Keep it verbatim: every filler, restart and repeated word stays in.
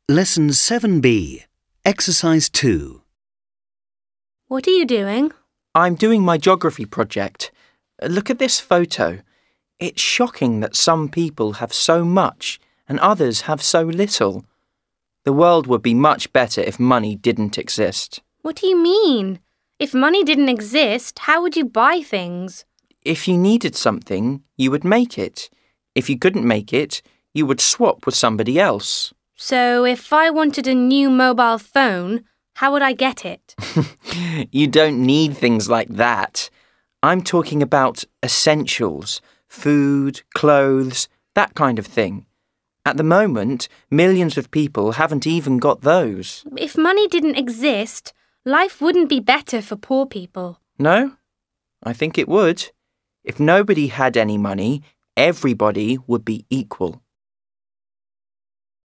Lesson seven B, Exercise two. What are you doing? I'm doing my geography project. Look at this photo. It's shocking that some people have so much and others have so little. The world would be much better if money didn't exist. What do you mean? If money didn't exist, how would you buy things? If you needed something, you would make it. If you couldn't make it, you would swap with somebody else. So if I wanted a new mobile phone, how would I get it? You don't need things like that. I'm talking about essentials, food, clothes, that kind of thing. At the moment, millions of people haven't even got those. If money didn't exist, life wouldn't be better for poor people. No? I think it would. If nobody had any money, everybody would be equal.